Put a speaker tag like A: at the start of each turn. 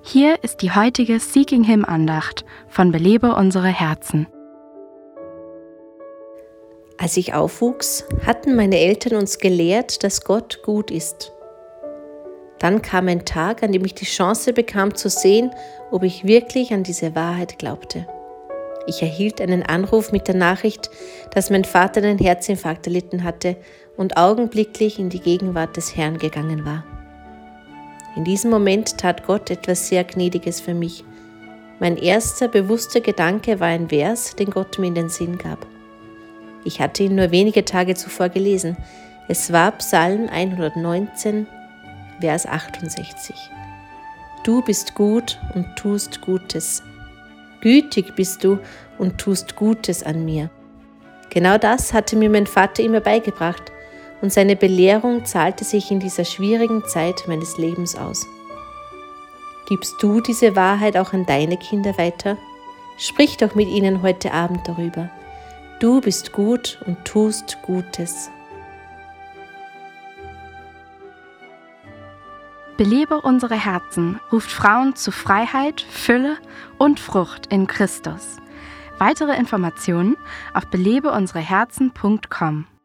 A: Hier ist die heutige Seeking Him Andacht von Belebe unsere Herzen.
B: Als ich aufwuchs, hatten meine Eltern uns gelehrt, dass Gott gut ist. Dann kam ein Tag, an dem ich die Chance bekam zu sehen, ob ich wirklich an diese Wahrheit glaubte. Ich erhielt einen Anruf mit der Nachricht, dass mein Vater einen Herzinfarkt erlitten hatte und augenblicklich in die Gegenwart des Herrn gegangen war. In diesem Moment tat Gott etwas sehr Gnädiges für mich. Mein erster bewusster Gedanke war ein Vers, den Gott mir in den Sinn gab. Ich hatte ihn nur wenige Tage zuvor gelesen. Es war Psalm 119, Vers 68. Du bist gut und tust Gutes. Gütig bist du und tust Gutes an mir. Genau das hatte mir mein Vater immer beigebracht und seine Belehrung zahlte sich in dieser schwierigen Zeit meines Lebens aus. Gibst du diese Wahrheit auch an deine Kinder weiter? Sprich doch mit ihnen heute Abend darüber. Du bist gut und tust Gutes.
A: Belebe unsere Herzen ruft Frauen zu Freiheit, Fülle und Frucht in Christus. Weitere Informationen auf belebeunsereherzen.com.